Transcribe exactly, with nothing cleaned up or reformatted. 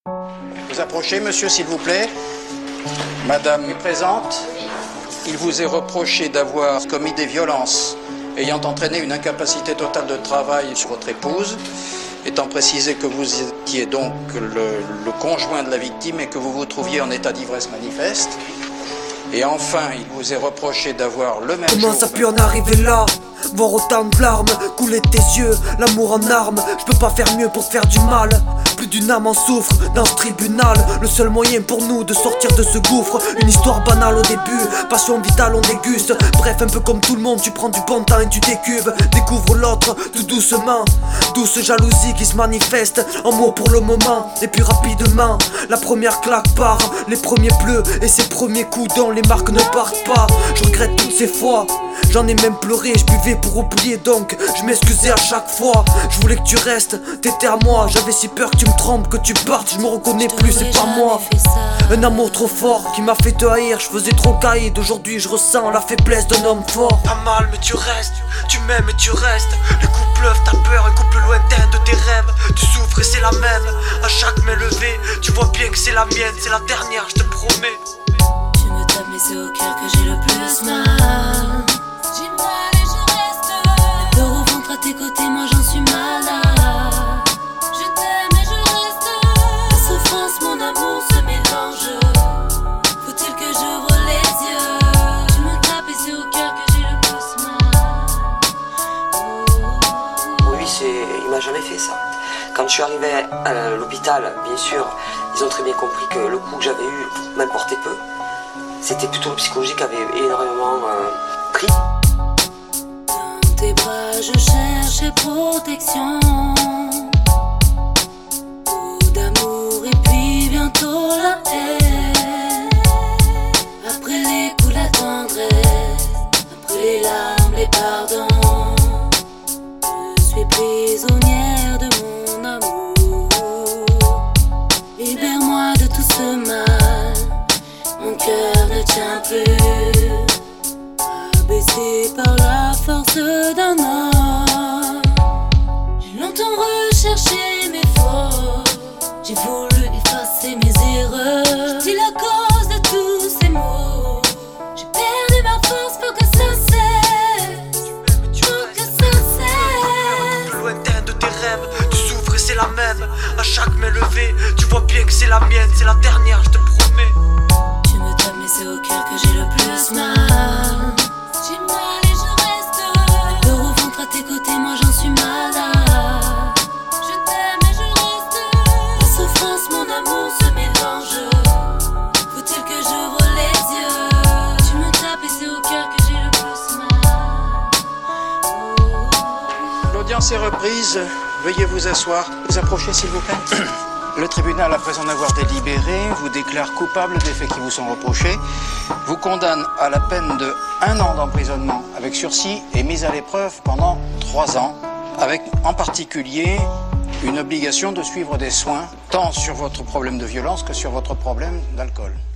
Vous approchez, monsieur, s'il vous plaît. Madame est présente. Il vous est reproché d'avoir commis des violences ayant entraîné une incapacité totale de travail sur votre épouse, étant précisé que vous étiez donc le, le conjoint de la victime et que vous vous trouviez en état d'ivresse manifeste. Et enfin, il vous est reproché d'avoir le même Comment jour... ça pu en arriver là? Voir autant de larmes couler de tes yeux, l'amour en armes. Je peux pas faire mieux pour te faire du mal. Plus d'une âme en souffre dans ce tribunal. Le seul moyen pour nous de sortir de ce gouffre. Une histoire banale au début, passion vitale on déguste. Bref, un peu comme tout le monde, tu prends du bon temps et tu décubes. Découvre l'autre tout doucement. Douce jalousie qui se manifeste en mots pour le moment. Et puis rapidement, la première claque part. Les premiers bleus et ces premiers coups dont les marques ne partent pas. Je regrette toutes ces fois. J'en ai même pleuré, je buvais pour oublier donc je m'excusais à chaque fois. Je voulais que tu restes, t'étais à moi. J'avais si peur que tu me trompes, que tu partes. Je me reconnais plus, c'est pas moi. Un amour trop fort qui m'a fait te haïr. Je faisais trop caïd, aujourd'hui je ressens la faiblesse d'un homme fort. T'as mal mais tu restes, tu m'aimes et tu restes. Les coups pleuvent, t'as peur, un couple lointain de tes rêves. Tu souffres et c'est la même, à chaque main levée. Tu vois bien que c'est la mienne, c'est la dernière, je te promets. Tu me tapes mais c'est au cœur que j'ai le plus mal. J'ai mal et je reste. Le peur au ventre à tes côtés, moi j'en suis malade. Je t'aime et je reste. La souffrance, mon amour se mélange. Faut-il que j'ouvre les yeux? Tu me tapes et c'est au cœur que j'ai le plus mal. Lui, c'est... il m'a jamais fait ça. Quand je suis arrivé à l'hôpital, bien sûr, ils ont très bien compris que le coup que j'avais eu m'importait peu. C'était plutôt le psychologique qui avait énormément euh, pris. Dans tes bras je cherchais protection. Beaucoup d'amour et puis bientôt la haine. Après les coups la tendresse, après les larmes, les pardons. Je suis prisonnière de mon amour. Libère-moi de tout ce mal. Mon cœur ne tient plus, abaissé par la force d'un homme. J'ai longtemps recherché mes fautes, j'ai voulu effacer mes erreurs. J'étais la cause de tous ces maux. J'ai perdu ma force pour que ça cesse, pour que ça cesse. Plus lointain de tes rêves, tu souffres et c'est la même. À chaque main levée, tu vois bien que c'est la mienne, c'est la dernière, je te promets. Mais c'est au cœur que j'ai le plus mal. J'ai mal et je reste. Le peur au ventre à tes côtés, moi j'en suis malade. Je t'aime et je reste. La souffrance, mon amour se mélange. Faut-il que j'ouvre les yeux? Tu me tapes et c'est au cœur que j'ai le plus mal. Oh. L'audience est reprise. Veuillez vous asseoir. Vous approchez, s'il vous plaît. Le tribunal, après en avoir délibéré, vous déclare coupable des faits qui vous sont reprochés, vous condamne à la peine de un an d'emprisonnement avec sursis et mise à l'épreuve pendant trois ans, avec en particulier une obligation de suivre des soins, tant sur votre problème de violence que sur votre problème d'alcool.